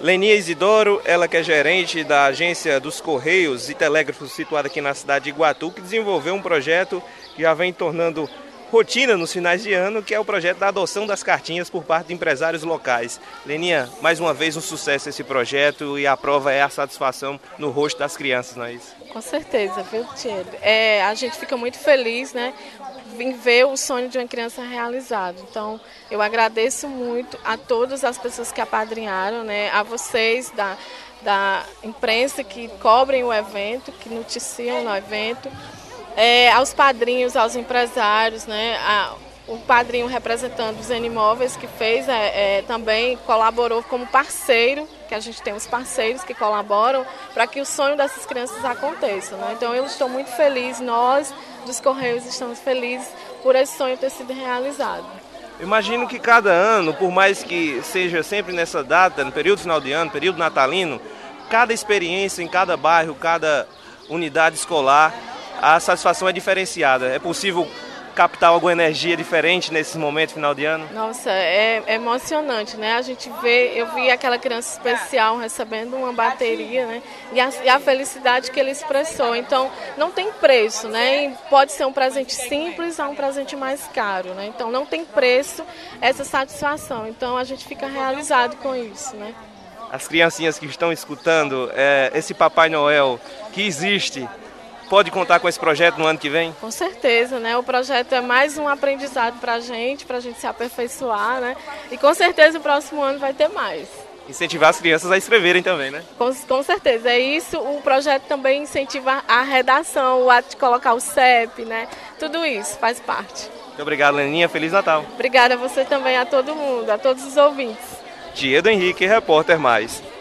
Lenia Isidoro, ela que é gerente da agência dos Correios e Telégrafos situada aqui na cidade de Iguatu, que desenvolveu um projeto que já vem tornando rotina nos finais de ano, que é o projeto da adoção das cartinhas por parte de empresários locais. Leninha, mais uma vez um sucesso esse projeto e a prova é a satisfação no rosto das crianças, não é isso? Com certeza, viu, Tiago? A gente fica muito feliz, né, em ver o sonho de uma criança realizado. Então, eu agradeço muito a todas as pessoas que apadrinharam, né, a vocês da imprensa que cobrem o evento, que noticiam no evento, aos padrinhos, aos empresários, né, o padrinho representando os N-Móveis que fez, também colaborou como parceiro, que a gente tem os parceiros que colaboram para que o sonho dessas crianças aconteça, né? Então eu estou muito feliz, nós dos Correios estamos felizes por esse sonho ter sido realizado. Imagino que cada ano, por mais que seja sempre nessa data, no período final de ano, período natalino, cada experiência em cada bairro, cada unidade escolar, a satisfação é diferenciada. É possível captar alguma energia diferente nesse momento final de ano? Nossa, é emocionante, né? A gente eu vi aquela criança especial recebendo uma bateria, né? E a felicidade que ele expressou. Então, não tem preço, né? E pode ser um presente simples a um presente mais caro, né? Então, não tem preço essa satisfação. Então, a gente fica realizado com isso, né? As criancinhas que estão escutando, esse Papai Noel que existe, pode contar com esse projeto no ano que vem? Com certeza, né? O projeto é mais um aprendizado para a gente se aperfeiçoar, né? E com certeza o próximo ano vai ter mais. Incentivar as crianças a escreverem também, né? Com certeza, é isso. O projeto também incentiva a redação, o ato de colocar o CEP, né? Tudo isso faz parte. Muito obrigado, Leninha. Feliz Natal. Obrigada a você também, a todo mundo, a todos os ouvintes. Diego Henrique, repórter mais.